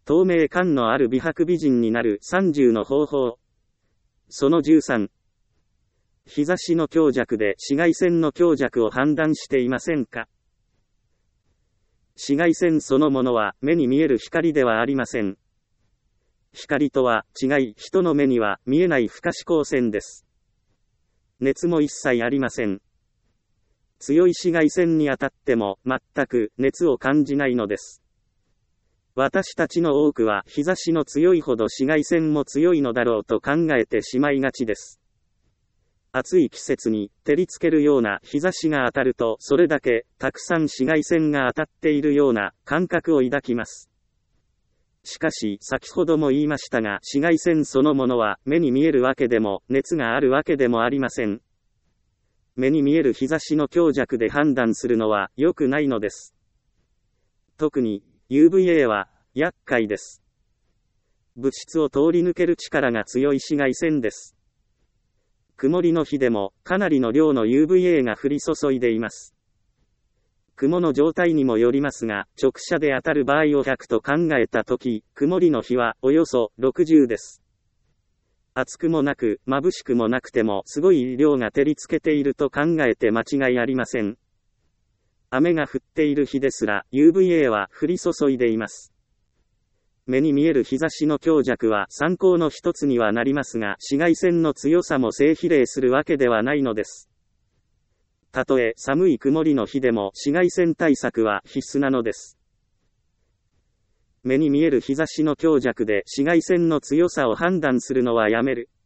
透明感のある美白美人になる30の方法。その13。日差しの強弱で紫外線の強弱を判断していませんか？紫外線そのものは目に見える光ではありません。光とは違い、人の目には見えない不可視光線です。熱も一切ありません。強い紫外線に当たっても全く熱を感じないのです。私たちの多くは日差しの強いほど紫外線も強いのだろうと考えてしまいがちです。暑い季節に照りつけるような日差しが当たるとそれだけたくさん紫外線が当たっているような感覚を抱きます。しかし先ほども言いましたが、紫外線そのものは目に見えるわけでも熱があるわけでもありません。目に見える日差しの強弱で判断するのは良くないのです。特に UVA は厄介です。物質を通り抜ける力が強い紫外線です。曇りの日でもかなりの量の UVA が降り注いでいます。雲の状態にもよりますが、直射で当たる場合を100と考えたとき、曇りの日はおよそ60です。暑くもなく、眩しくもなくてもすごい量が照りつけていると考えて間違いありません。雨が降っている日ですら、UVA は降り注いでいます。目に見える日差しの強弱は参考の一つにはなりますが、紫外線の強さも正比例するわけではないのです。たとえ寒い曇りの日でも紫外線対策は必須なのです。目に見える日差しの強弱で紫外線の強さを判断するのはやめる。